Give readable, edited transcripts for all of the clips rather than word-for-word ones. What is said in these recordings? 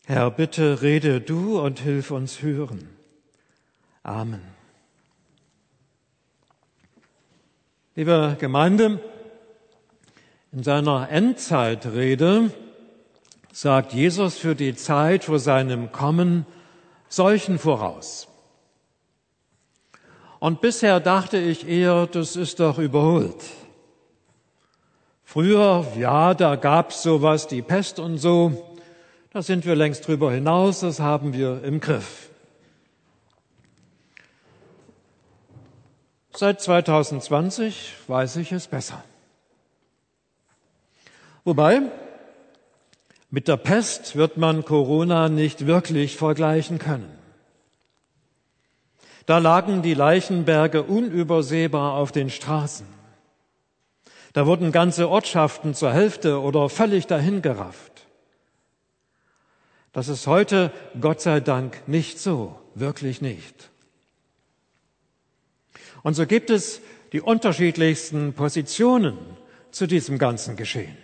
Herr, bitte rede du und hilf uns hören. Amen. Liebe Gemeinde, in seiner Endzeitrede sagt Jesus für die Zeit vor seinem Kommen Seuchen voraus. Und bisher dachte ich eher, das ist doch überholt. Früher, ja, da gab's sowas, die Pest und so. Da sind wir längst drüber hinaus, das haben wir im Griff. Seit 2020 weiß ich es besser. Wobei, mit der Pest wird man Corona nicht wirklich vergleichen können. Da lagen die Leichenberge unübersehbar auf den Straßen. Da wurden ganze Ortschaften zur Hälfte oder völlig dahingerafft. Das ist heute, Gott sei Dank, nicht so, wirklich nicht. Und so gibt es die unterschiedlichsten Positionen zu diesem ganzen Geschehen.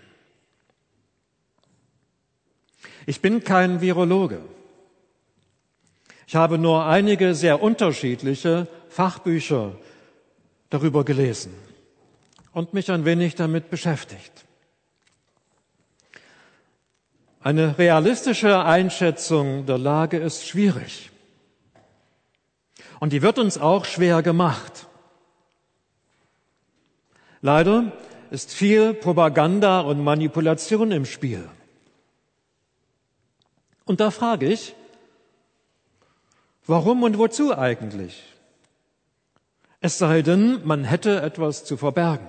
Ich bin kein Virologe. Ich habe nur einige sehr unterschiedliche Fachbücher darüber gelesen und mich ein wenig damit beschäftigt. Eine realistische Einschätzung der Lage ist schwierig. Und die wird uns auch schwer gemacht. Leider ist viel Propaganda und Manipulation im Spiel. Und da frage ich, warum und wozu eigentlich? Es sei denn, man hätte etwas zu verbergen.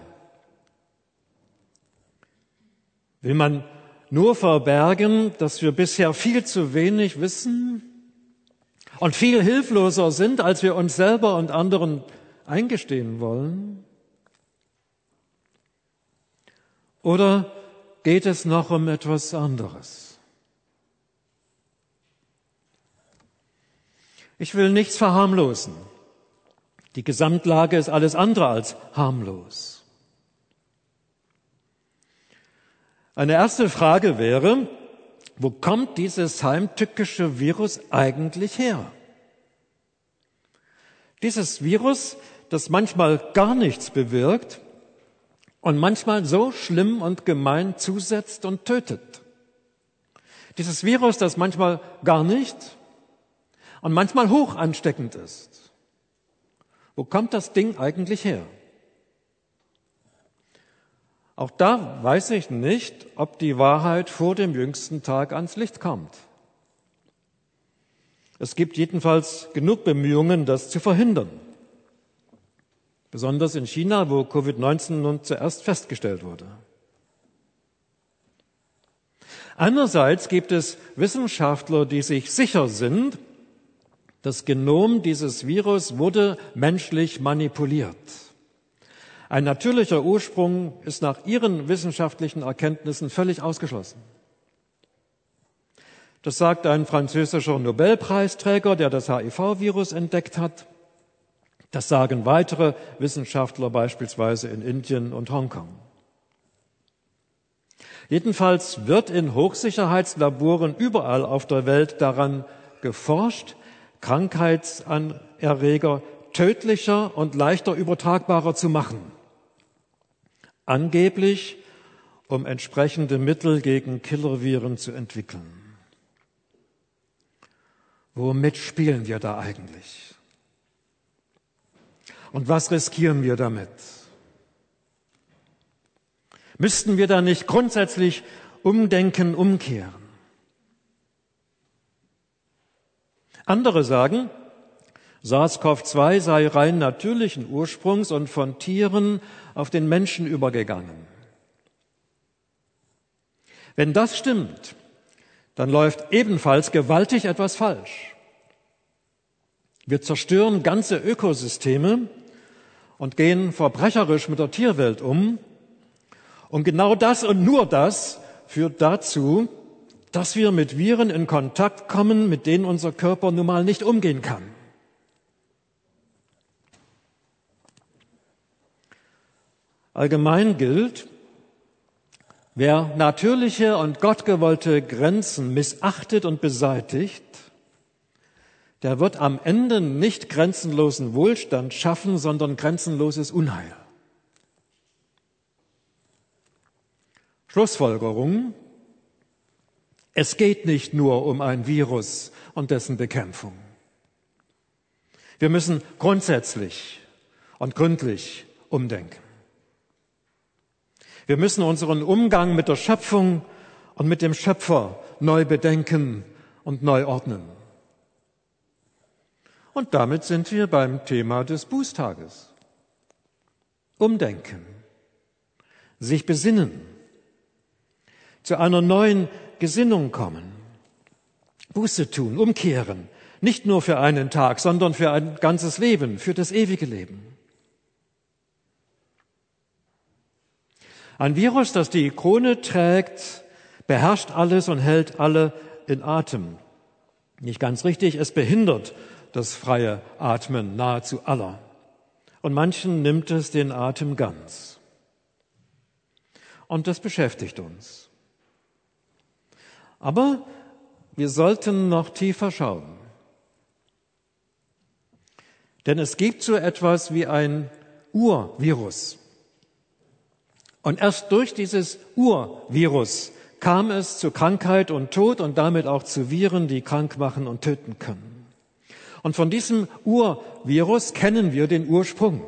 Will man nur verbergen, dass wir bisher viel zu wenig wissen und viel hilfloser sind, als wir uns selber und anderen eingestehen wollen? Oder geht es noch um etwas anderes? Ich will nichts verharmlosen. Die Gesamtlage ist alles andere als harmlos. Eine erste Frage wäre, wo kommt dieses heimtückische Virus eigentlich her? Dieses Virus, das manchmal gar nichts bewirkt und manchmal so schlimm und gemein zusetzt und tötet. Dieses Virus, das manchmal gar nicht und manchmal hoch ansteckend ist. Wo kommt das Ding eigentlich her? Auch da weiß ich nicht, ob die Wahrheit vor dem jüngsten Tag ans Licht kommt. Es gibt jedenfalls genug Bemühungen, das zu verhindern. Besonders in China, wo Covid-19 nun zuerst festgestellt wurde. Andererseits gibt es Wissenschaftler, die sich sicher sind, das Genom dieses Virus wurde menschlich manipuliert. Ein natürlicher Ursprung ist nach ihren wissenschaftlichen Erkenntnissen völlig ausgeschlossen. Das sagt ein französischer Nobelpreisträger, der das HIV-Virus entdeckt hat. Das sagen weitere Wissenschaftler beispielsweise in Indien und Hongkong. Jedenfalls wird in Hochsicherheitslaboren überall auf der Welt daran geforscht, Krankheitserreger tödlicher und leichter übertragbarer zu machen. Angeblich, um entsprechende Mittel gegen Killerviren zu entwickeln. Womit spielen wir da eigentlich? Und was riskieren wir damit? Müssten wir da nicht grundsätzlich umdenken, umkehren? Andere sagen, SARS-CoV-2 sei rein natürlichen Ursprungs und von Tieren auf den Menschen übergegangen. Wenn das stimmt, dann läuft ebenfalls gewaltig etwas falsch. Wir zerstören ganze Ökosysteme und gehen verbrecherisch mit der Tierwelt um. Und genau das und nur das führt dazu, dass wir mit Viren in Kontakt kommen, mit denen unser Körper nun mal nicht umgehen kann. Allgemein gilt, Wer natürliche und gottgewollte Grenzen missachtet und beseitigt, der wird am Ende nicht grenzenlosen Wohlstand schaffen, sondern grenzenloses Unheil. Schlussfolgerung: Es geht nicht nur um ein Virus und dessen Bekämpfung. Wir müssen grundsätzlich und gründlich umdenken. Wir müssen unseren Umgang mit der Schöpfung und mit dem Schöpfer neu bedenken und neu ordnen. Und damit sind wir beim Thema des Bußtages. Umdenken, sich besinnen, zu einer neuen Gesinnung kommen, Buße tun, umkehren, nicht nur für einen Tag, sondern für ein ganzes Leben, für das ewige Leben. Ein Virus, das die Krone trägt, beherrscht alles und hält alle in Atem. Nicht ganz richtig, es behindert das freie Atmen nahezu aller. Und manchen nimmt es den Atem ganz. Und das beschäftigt uns. Aber wir sollten noch tiefer schauen. Denn es gibt so etwas wie ein Urvirus. Und erst durch dieses Urvirus kam es zu Krankheit und Tod und damit auch zu Viren, die krank machen und töten können. Und von diesem Urvirus kennen wir den Ursprung.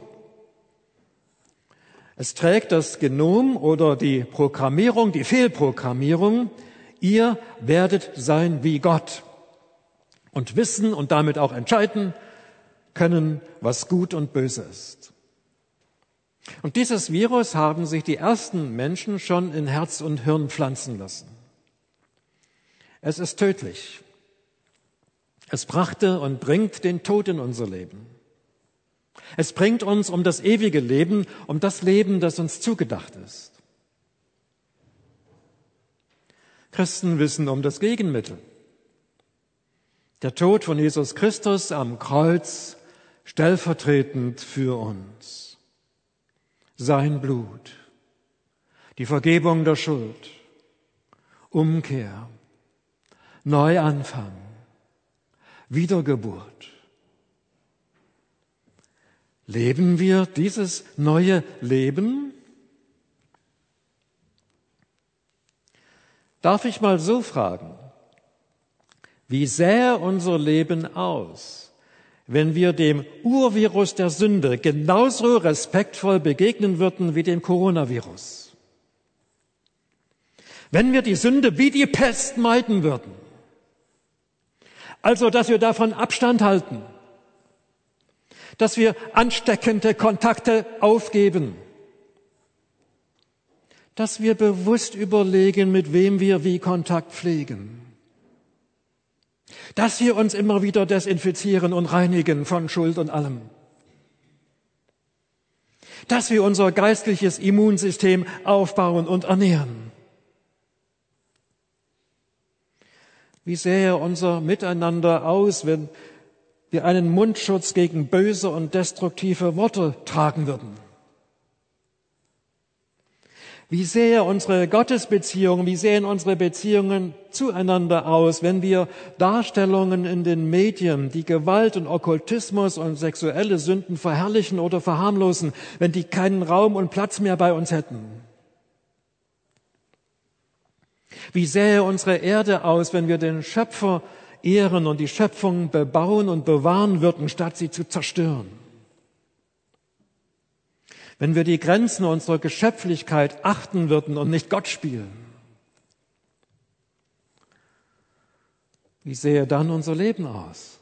Es trägt das Genom oder die Programmierung, die Fehlprogrammierung: Ihr werdet sein wie Gott und wissen und damit auch entscheiden können, was gut und böse ist. Und dieses Virus haben sich die ersten Menschen schon in Herz und Hirn pflanzen lassen. Es ist tödlich. Es brachte und bringt den Tod in unser Leben. Es bringt uns um das ewige Leben, um das Leben, das uns zugedacht ist. Christen wissen um das Gegenmittel. Der Tod von Jesus Christus am Kreuz, stellvertretend für uns. Sein Blut, die Vergebung der Schuld, Umkehr, Neuanfang, Wiedergeburt. Leben wir dieses neue Leben? Darf ich mal so fragen, wie sähe unser Leben aus, wenn wir dem Urvirus der Sünde genauso respektvoll begegnen würden wie dem Coronavirus? Wenn wir die Sünde wie die Pest meiden würden, also dass wir davon Abstand halten, dass wir ansteckende Kontakte aufgeben, dass wir bewusst überlegen, mit wem wir wie Kontakt pflegen, dass wir uns immer wieder desinfizieren und reinigen von Schuld und allem, dass wir unser geistliches Immunsystem aufbauen und ernähren. Wie sähe unser Miteinander aus, wenn wir einen Mundschutz gegen böse und destruktive Worte tragen würden? Wie sähe unsere Gottesbeziehung, wie sähen unsere Beziehungen zueinander aus, wenn wir Darstellungen in den Medien, die Gewalt und Okkultismus und sexuelle Sünden verherrlichen oder verharmlosen, wenn die keinen Raum und Platz mehr bei uns hätten? Wie sähe unsere Erde aus, wenn wir den Schöpfer ehren und die Schöpfung bebauen und bewahren würden, statt sie zu zerstören? Wenn wir die Grenzen unserer Geschöpflichkeit achten würden und nicht Gott spielen? Wie sähe dann unser Leben aus?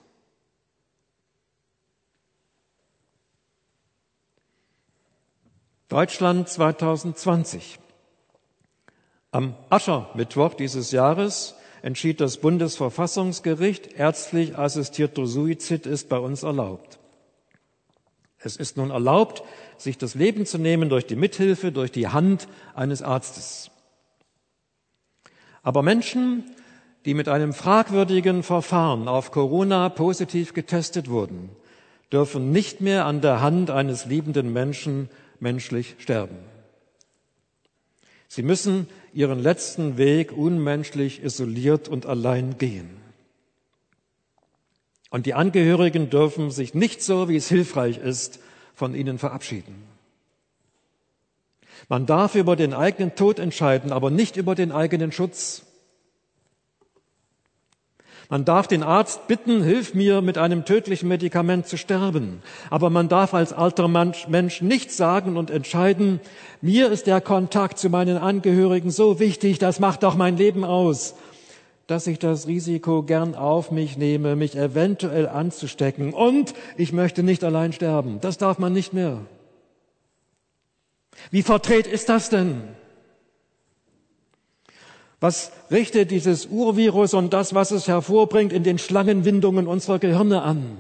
Deutschland 2020. Am Aschermittwoch dieses Jahres entschied das Bundesverfassungsgericht, ärztlich assistierter Suizid ist bei uns erlaubt. Es ist nun erlaubt, sich das Leben zu nehmen durch die Mithilfe, durch die Hand eines Arztes. Aber Menschen, die mit einem fragwürdigen Verfahren auf Corona positiv getestet wurden, dürfen nicht mehr an der Hand eines liebenden Menschen menschlich sterben. Sie müssen ihren letzten Weg unmenschlich isoliert und allein gehen. Und die Angehörigen dürfen sich nicht so, wie es hilfreich ist, von ihnen verabschieden. Man darf über den eigenen Tod entscheiden, aber nicht über den eigenen Schutz. Man darf den Arzt bitten, hilf mir, mit einem tödlichen Medikament zu sterben. Aber man darf als alter Mensch nicht sagen und entscheiden, mir ist der Kontakt zu meinen Angehörigen so wichtig, das macht doch mein Leben aus, dass ich das Risiko gern auf mich nehme, mich eventuell anzustecken. Und ich möchte nicht allein sterben. Das darf man nicht mehr. Wie verdreht ist das denn? Was richtet dieses Urvirus und das, was es hervorbringt, in den Schlangenwindungen unserer Gehirne an?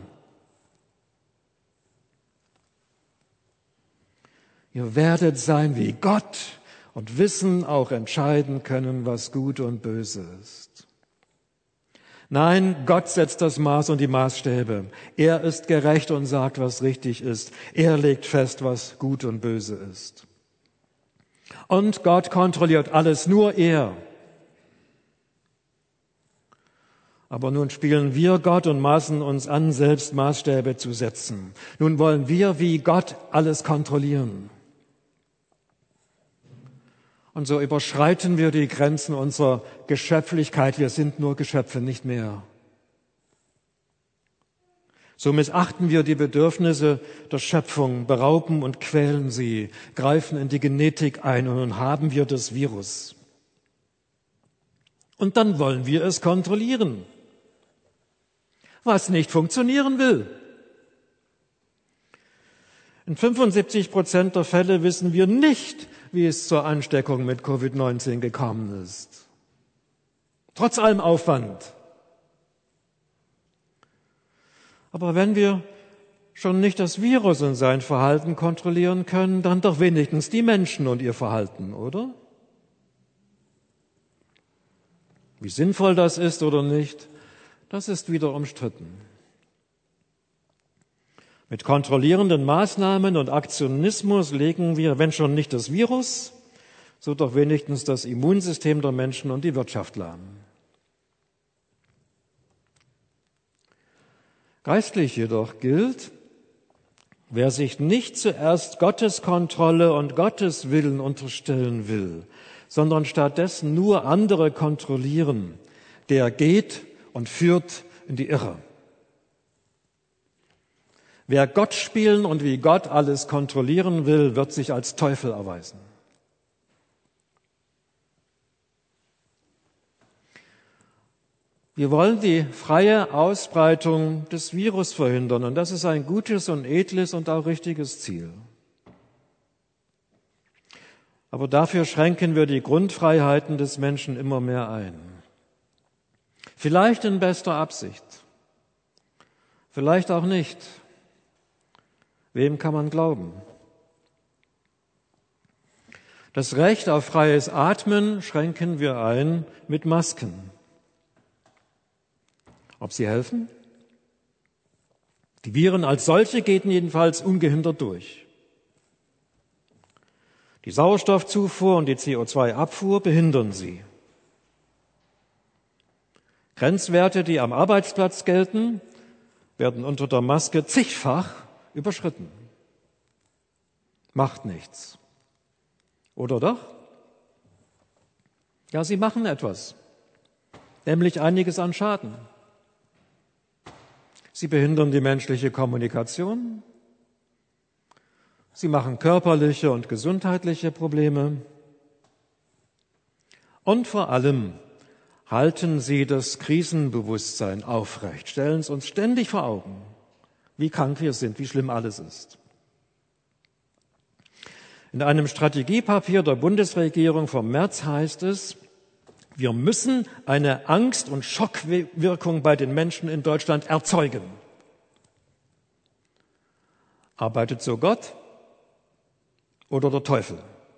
Ihr werdet sein wie Gott und wissen, auch entscheiden können, was gut und böse ist. Nein, Gott setzt das Maß und die Maßstäbe. Er ist gerecht und sagt, was richtig ist. Er legt fest, was gut und böse ist. Und Gott kontrolliert alles, nur er. Aber nun spielen wir Gott und maßen uns an, selbst Maßstäbe zu setzen. Nun wollen wir wie Gott alles kontrollieren. Und so überschreiten wir die Grenzen unserer Geschöpflichkeit. Wir sind nur Geschöpfe, nicht mehr. So missachten wir die Bedürfnisse der Schöpfung, berauben und quälen sie, greifen in die Genetik ein und nun haben wir das Virus. Und dann wollen wir es kontrollieren, was nicht funktionieren will. In 75% der Fälle wissen wir nicht, wie es zur Ansteckung mit Covid-19 gekommen ist. Trotz allem Aufwand. Aber wenn wir schon nicht das Virus und sein Verhalten kontrollieren können, dann doch wenigstens die Menschen und ihr Verhalten, oder? Wie sinnvoll das ist oder nicht, das ist wieder umstritten. Mit kontrollierenden Maßnahmen und Aktionismus legen wir, wenn schon nicht das Virus, so doch wenigstens das Immunsystem der Menschen und die Wirtschaft lahm. Geistlich jedoch gilt, wer sich nicht zuerst Gottes Kontrolle und Gottes Willen unterstellen will, sondern stattdessen nur andere kontrollieren, der geht und führt in die Irre. Wer Gott spielen und wie Gott alles kontrollieren will, wird sich als Teufel erweisen. Wir wollen die freie Ausbreitung des Virus verhindern und das ist ein gutes und edles und auch richtiges Ziel. Aber dafür schränken wir die Grundfreiheiten des Menschen immer mehr ein. Vielleicht in bester Absicht, vielleicht auch nicht. Wem kann man glauben? Das Recht auf freies Atmen schränken wir ein mit Masken. Ob sie helfen? Die Viren als solche gehen jedenfalls ungehindert durch. Die Sauerstoffzufuhr und die CO2-Abfuhr behindern sie. Grenzwerte, die am Arbeitsplatz gelten, werden unter der Maske zigfach überschritten. Macht nichts. Oder doch? Ja, sie machen etwas, nämlich einiges an Schaden. Sie behindern die menschliche Kommunikation. Sie machen körperliche und gesundheitliche Probleme. Und vor allem halten sie das Krisenbewusstsein aufrecht, stellen es uns ständig vor Augen, wie krank wir sind, wie schlimm alles ist. In einem Strategiepapier der Bundesregierung vom März heißt es, wir müssen eine Angst- und Schockwirkung bei den Menschen in Deutschland erzeugen. Arbeitet so Gott oder der Teufel?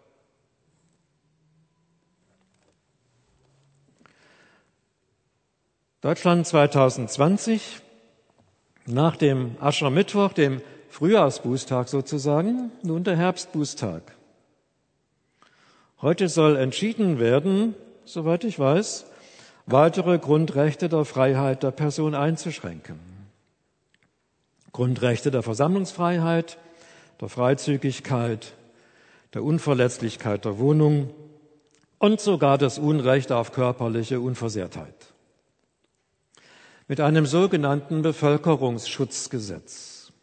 Deutschland 2020, nach dem Aschermittwoch, dem Frühjahrsbußtag sozusagen, nun der Herbstbußtag. Heute soll entschieden werden, soweit ich weiß, weitere Grundrechte der Freiheit der Person einzuschränken. Grundrechte der Versammlungsfreiheit, der Freizügigkeit, der Unverletzlichkeit der Wohnung und sogar das Unrecht auf körperliche Unversehrtheit. Mit einem sogenannten Bevölkerungsschutzgesetz.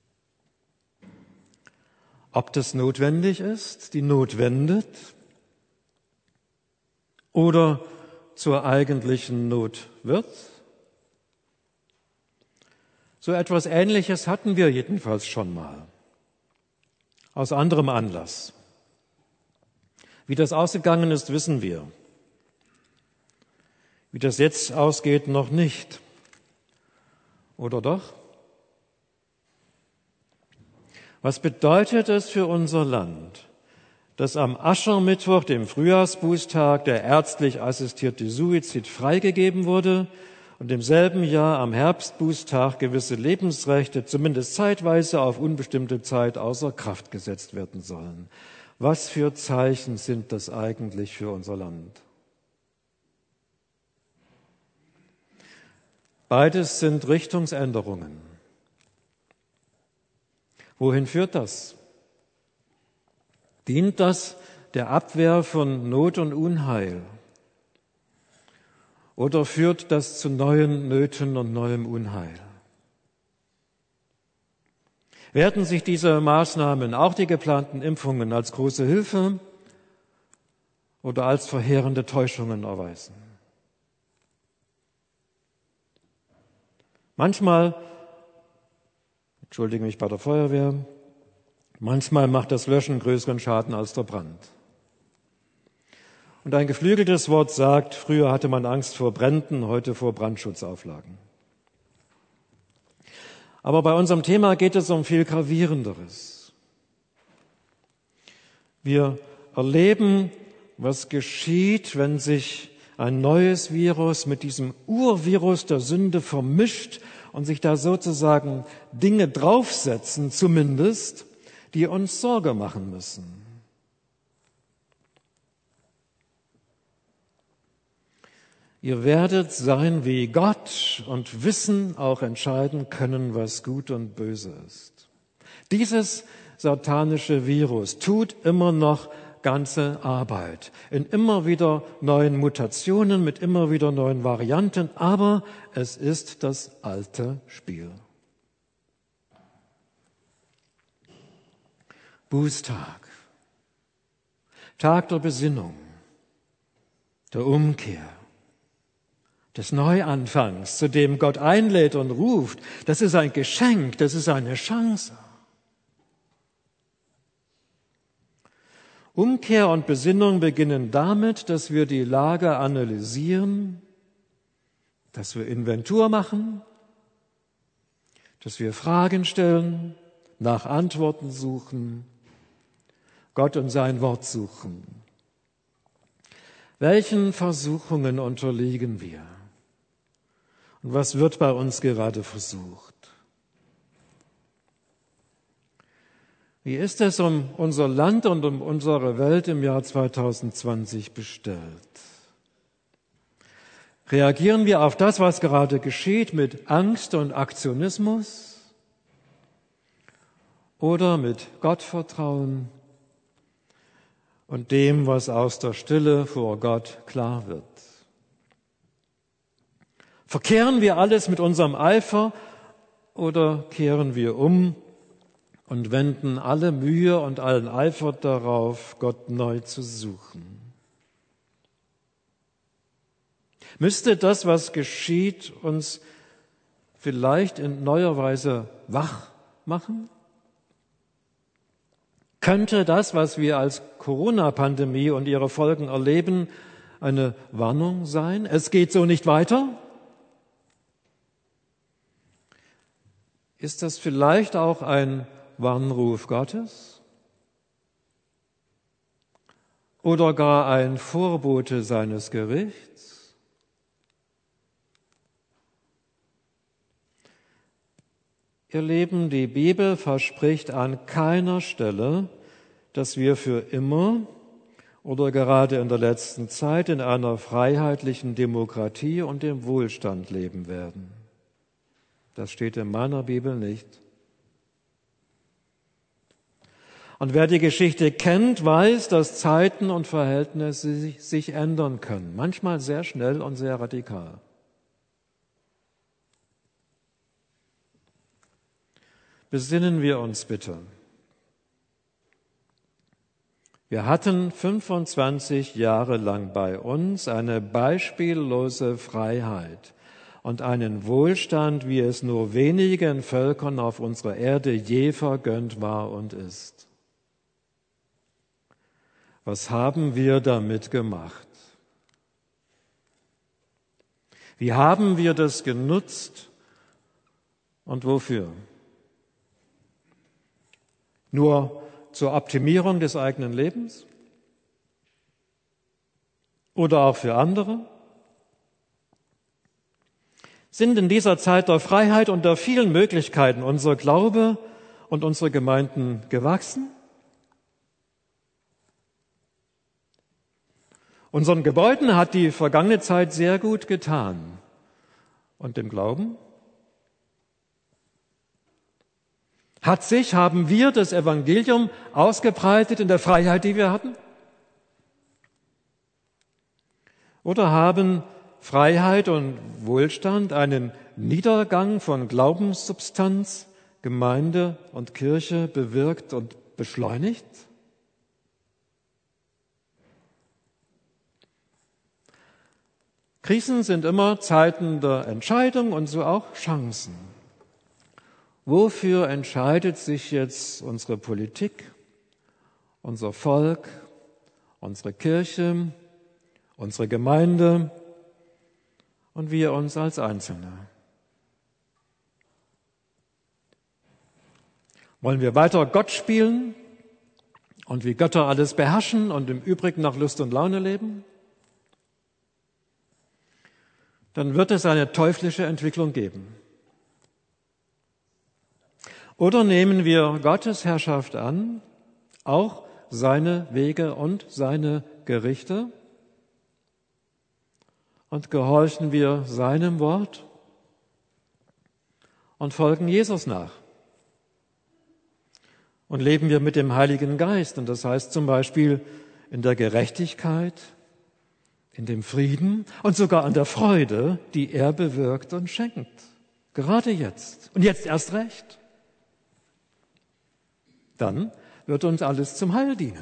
Ob das notwendig ist, die Not wendet oder zur eigentlichen Not wird? So etwas Ähnliches hatten wir jedenfalls schon mal. Aus anderem Anlass. Wie das ausgegangen ist, wissen wir. Wie das jetzt ausgeht, noch nicht. Oder doch? Was bedeutet es für unser Land, dass am Aschermittwoch, dem Frühjahrsbußtag, der ärztlich assistierte Suizid freigegeben wurde und im selben Jahr am Herbstbußtag gewisse Lebensrechte zumindest zeitweise auf unbestimmte Zeit außer Kraft gesetzt werden sollen? Was für Zeichen sind das eigentlich für unser Land? Beides sind Richtungsänderungen. Wohin führt das? Dient das der Abwehr von Not und Unheil? Oder führt das zu neuen Nöten und neuem Unheil? Werden sich diese Maßnahmen, auch die geplanten Impfungen, als große Hilfe oder als verheerende Täuschungen erweisen? Manchmal, entschuldige mich bei der Feuerwehr, manchmal macht das Löschen größeren Schaden als der Brand. Und ein geflügeltes Wort sagt, früher hatte man Angst vor Bränden, heute vor Brandschutzauflagen. Aber bei unserem Thema geht es um viel Gravierenderes. Wir erleben, was geschieht, wenn sich ein neues Virus mit diesem Urvirus der Sünde vermischt und sich da sozusagen Dinge draufsetzen, zumindest, die uns Sorge machen müssen. Ihr werdet sein wie Gott und wissen, auch entscheiden können, was gut und böse ist. Dieses satanische Virus tut immer noch ganze Arbeit in immer wieder neuen Mutationen, mit immer wieder neuen Varianten, aber es ist das alte Spiel. Bußtag, Tag der Besinnung, der Umkehr, des Neuanfangs, zu dem Gott einlädt und ruft, das ist ein Geschenk, das ist eine Chance. Umkehr und Besinnung beginnen damit, dass wir die Lage analysieren, dass wir Inventur machen, dass wir Fragen stellen, nach Antworten suchen, Gott und sein Wort suchen. Welchen Versuchungen unterliegen wir? Und was wird bei uns gerade versucht? Wie ist es um unser Land und um unsere Welt im Jahr 2020 bestellt? Reagieren wir auf das, was gerade geschieht, mit Angst und Aktionismus oder mit Gottvertrauen und dem, was aus der Stille vor Gott klar wird? Verkehren wir alles mit unserem Eifer oder kehren wir um und wenden alle Mühe und allen Eifer darauf, Gott neu zu suchen? Müsste das, was geschieht, uns vielleicht in neuer Weise wach machen? Könnte das, was wir als Corona-Pandemie und ihre Folgen erleben, eine Warnung sein? Es geht so nicht weiter? Ist das vielleicht auch ein Warnruf Gottes? Oder gar ein Vorbote seines Gerichts? Ihr Lieben, die Bibel verspricht an keiner Stelle, dass wir für immer oder gerade in der letzten Zeit in einer freiheitlichen Demokratie und im Wohlstand leben werden. Das steht in meiner Bibel nicht. Und wer die Geschichte kennt, weiß, dass Zeiten und Verhältnisse sich ändern können, manchmal sehr schnell und sehr radikal. Besinnen wir uns bitte. Wir hatten 25 Jahre lang bei uns eine beispiellose Freiheit und einen Wohlstand, wie es nur wenigen Völkern auf unserer Erde je vergönnt war und ist. Was haben wir damit gemacht? Wie haben wir das genutzt und wofür? Nur zur Optimierung des eigenen Lebens? Oder auch für andere? Sind in dieser Zeit der Freiheit und der vielen Möglichkeiten unser Glaube und unsere Gemeinden gewachsen? Unseren Gebäuden hat die vergangene Zeit sehr gut getan. Und dem Glauben? Haben wir das Evangelium ausgebreitet in der Freiheit, die wir hatten? Oder haben Freiheit und Wohlstand einen Niedergang von Glaubenssubstanz, Gemeinde und Kirche bewirkt und beschleunigt? Krisen sind immer Zeiten der Entscheidung und so auch Chancen. Wofür entscheidet sich jetzt unsere Politik, unser Volk, unsere Kirche, unsere Gemeinde und wir uns als Einzelne? Wollen wir weiter Gott spielen und wie Götter alles beherrschen und im Übrigen nach Lust und Laune leben? Dann wird es eine teuflische Entwicklung geben. Oder nehmen wir Gottes Herrschaft an, auch seine Wege und seine Gerichte, und gehorchen wir seinem Wort und folgen Jesus nach. Und leben wir mit dem Heiligen Geist, und das heißt zum Beispiel in der Gerechtigkeit, in dem Frieden und sogar an der Freude, die er bewirkt und schenkt. Gerade jetzt. Und jetzt erst recht. Dann wird uns alles zum Heil dienen.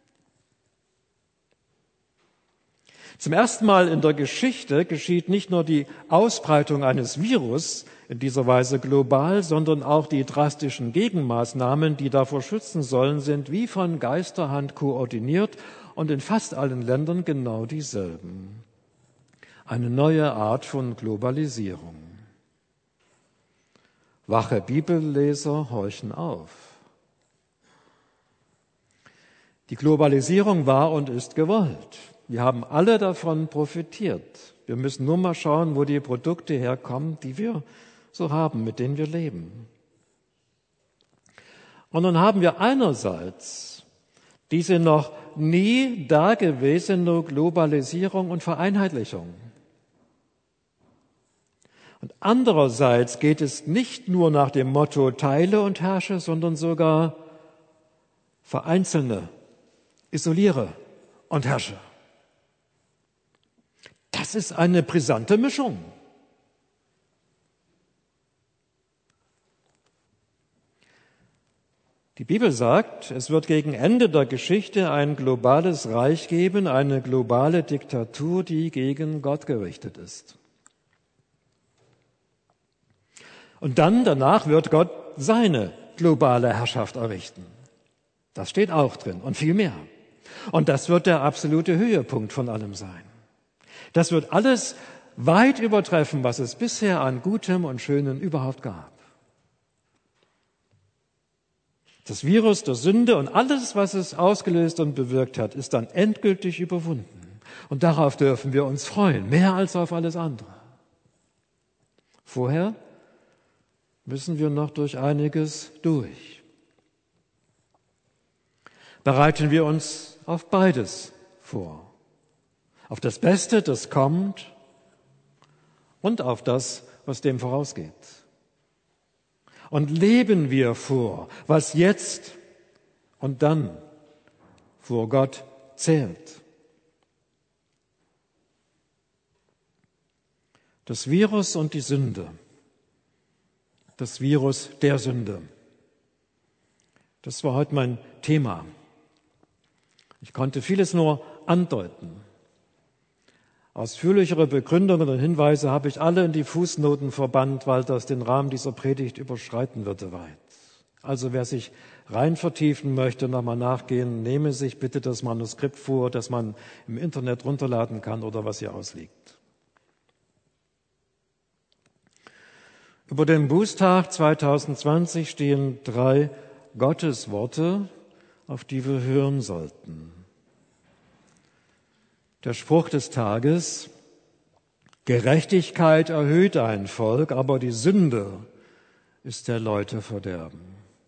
Zum ersten Mal in der Geschichte geschieht nicht nur die Ausbreitung eines Virus in dieser Weise global, sondern auch die drastischen Gegenmaßnahmen, die davor schützen sollen, sind wie von Geisterhand koordiniert und in fast allen Ländern genau dieselben. Eine neue Art von Globalisierung. Wache Bibelleser horchen auf. Die Globalisierung war und ist gewollt. Wir haben alle davon profitiert. Wir müssen nur mal schauen, wo die Produkte herkommen, die wir so haben, mit denen wir leben. Und dann haben wir einerseits diese noch nie dagewesene Globalisierung und Vereinheitlichung. Und andererseits geht es nicht nur nach dem Motto teile und herrsche, sondern sogar vereinzelne, isoliere und herrsche. Das ist eine brisante Mischung. Die Bibel sagt, es wird gegen Ende der Geschichte ein globales Reich geben, eine globale Diktatur, die gegen Gott gerichtet ist. Und dann, danach wird Gott seine globale Herrschaft errichten. Das steht auch drin und viel mehr. Und das wird der absolute Höhepunkt von allem sein. Das wird alles weit übertreffen, was es bisher an Gutem und Schönem überhaupt gab. Das Virus der Sünde und alles, was es ausgelöst und bewirkt hat, ist dann endgültig überwunden. Und darauf dürfen wir uns freuen, mehr als auf alles andere. Vorher müssen wir noch durch einiges durch. Bereiten wir uns auf beides vor. Auf das Beste, das kommt, und auf das, was dem vorausgeht. Und leben wir vor, was jetzt und dann vor Gott zählt. Das Virus und die Sünde. Das Virus der Sünde. Das war heute mein Thema. Ich konnte vieles nur andeuten. Ausführlichere Begründungen und Hinweise habe ich alle in die Fußnoten verbannt, weil das den Rahmen dieser Predigt überschreiten würde weit. Also wer sich rein vertiefen möchte, nochmal nachgehen, nehme sich bitte das Manuskript vor, das man im Internet runterladen kann oder was hier ausliegt. Über den Bußtag 2020 stehen 3 Gottesworte, auf die wir hören sollten. Der Spruch des Tages: Gerechtigkeit erhöht ein Volk, aber die Sünde ist der Leute Verderben.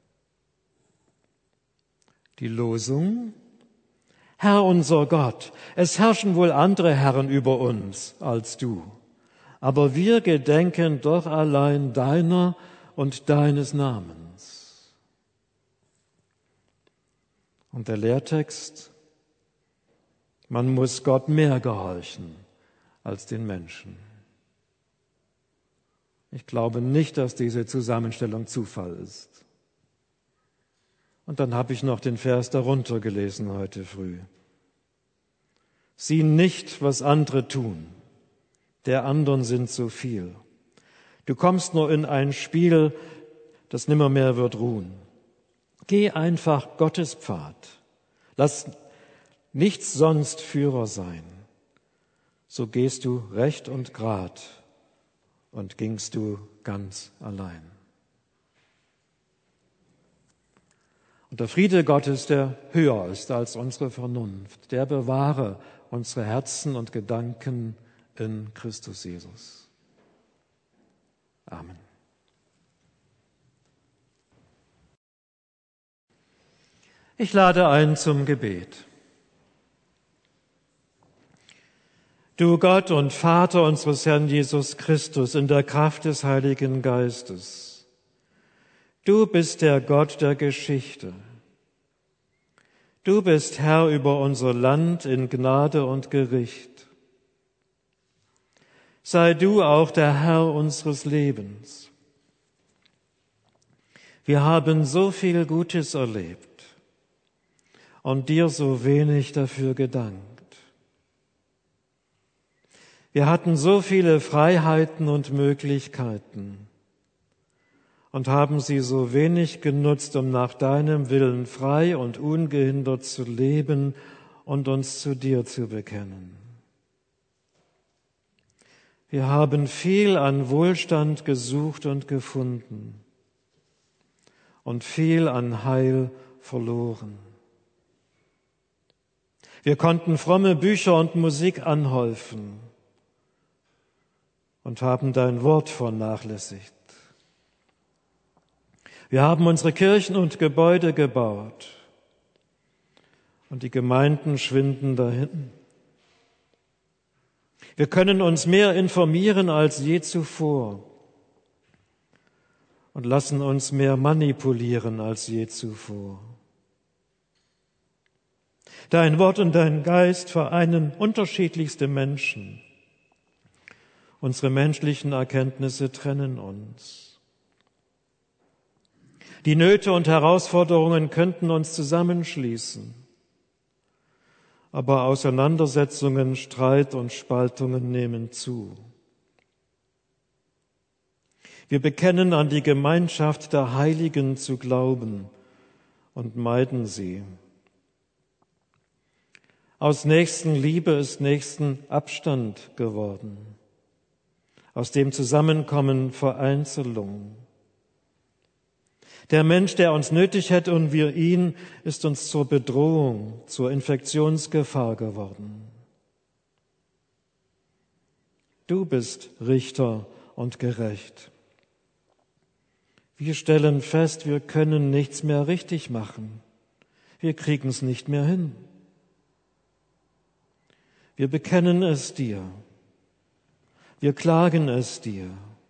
Die Losung: Herr unser Gott, es herrschen wohl andere Herren über uns als du, aber wir gedenken doch allein deiner und deines Namens. Und der Lehrtext: Man muss Gott mehr gehorchen als den Menschen. Ich glaube nicht, dass diese Zusammenstellung Zufall ist. Und dann habe ich noch den Vers darunter gelesen heute früh. Sieh nicht, was andere tun, der anderen sind so viel. Du kommst nur in ein Spiel, das nimmermehr wird ruhen. Geh einfach Gottes Pfad. Lass nichts sonst Führer sein. So gehst du recht und grad und gingst du ganz allein. Und der Friede Gottes, der höher ist als unsere Vernunft, der bewahre unsere Herzen und Gedanken in Christus Jesus. Amen. Ich lade ein zum Gebet. Du Gott und Vater unseres Herrn Jesus Christus, in der Kraft des Heiligen Geistes, du bist der Gott der Geschichte. Du bist Herr über unser Land in Gnade und Gericht. Sei du auch der Herr unseres Lebens. Wir haben so viel Gutes erlebt und dir so wenig dafür gedankt. Wir hatten so viele Freiheiten und Möglichkeiten und haben sie so wenig genutzt, um nach deinem Willen frei und ungehindert zu leben und uns zu dir zu bekennen. Wir haben viel an Wohlstand gesucht und gefunden und viel an Heil verloren. Wir konnten fromme Bücher und Musik anhäufen und haben dein Wort vernachlässigt. Wir haben unsere Kirchen und Gebäude gebaut und die Gemeinden schwinden dahin. Wir können uns mehr informieren als je zuvor und lassen uns mehr manipulieren als je zuvor. Dein Wort und dein Geist vereinen unterschiedlichste Menschen. Unsere menschlichen Erkenntnisse trennen uns. Die Nöte und Herausforderungen könnten uns zusammenschließen, aber Auseinandersetzungen, Streit und Spaltungen nehmen zu. Wir bekennen an die Gemeinschaft der Heiligen zu glauben und meiden sie. Aus Nächstenliebe ist Nächstenabstand geworden. Aus dem Zusammenkommen Vereinzelung. Der Mensch, der uns nötig hätte und wir ihn, ist uns zur Bedrohung, zur Infektionsgefahr geworden. Du bist Richter und gerecht. Wir stellen fest, wir können nichts mehr richtig machen. Wir kriegen es nicht mehr hin. Wir bekennen es dir. Wir klagen es dir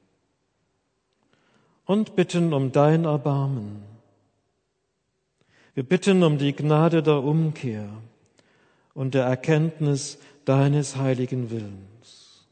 und bitten um dein Erbarmen. Wir bitten um die Gnade der Umkehr und der Erkenntnis deines heiligen Willens.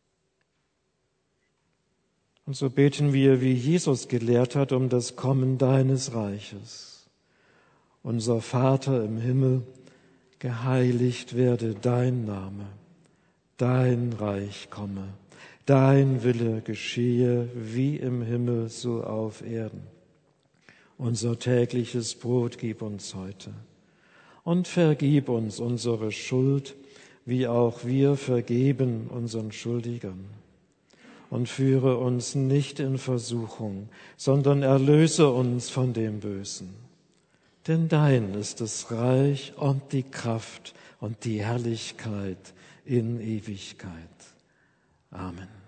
Und so beten wir, wie Jesus gelehrt hat, um das Kommen deines Reiches. Unser Vater im Himmel, geheiligt werde dein Name, dein Reich komme, dein Wille geschehe, wie im Himmel, so auf Erden. Unser tägliches Brot gib uns heute und vergib uns unsere Schuld, wie auch wir vergeben unseren Schuldigern. Und führe uns nicht in Versuchung, sondern erlöse uns von dem Bösen. Denn dein ist das Reich und die Kraft und die Herrlichkeit in Ewigkeit. Amen.